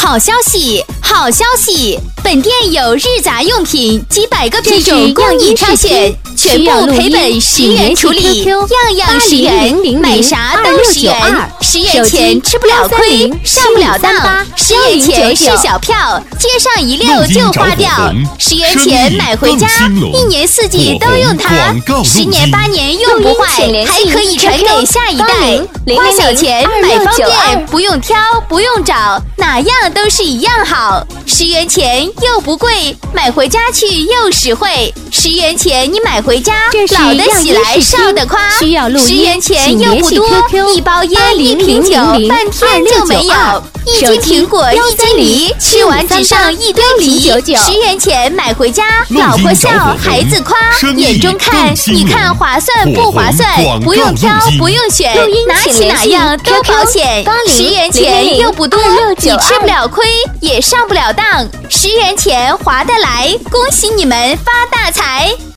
好消息，好消息！本店有日杂用品几百个品种供你挑选，全部赔本10元处理，样样10元，买啥都10元，10元钱吃不了亏，上不了当，10元钱是小票，街上一溜就花掉，10元钱买回家，1年4季都用它，10年8年用不坏，还可以传给下一代。花小钱买方便，不用挑，不用找，哪样都是一样好。10元钱又不贵，买回家去又实惠。10元钱你买回家，老的喜来少的夸。10元钱又不多，一包烟1瓶酒，半天就没有。1斤苹果1斤梨，吃完只剩一堆皮。10元钱买回家，老婆笑，孩子夸，眼中看，你看划算不划算？不用挑，不用选，拿起哪样都保险。10元钱又不多，你吃不了亏，也上不了当。10元钱划得来，恭喜你们发大财！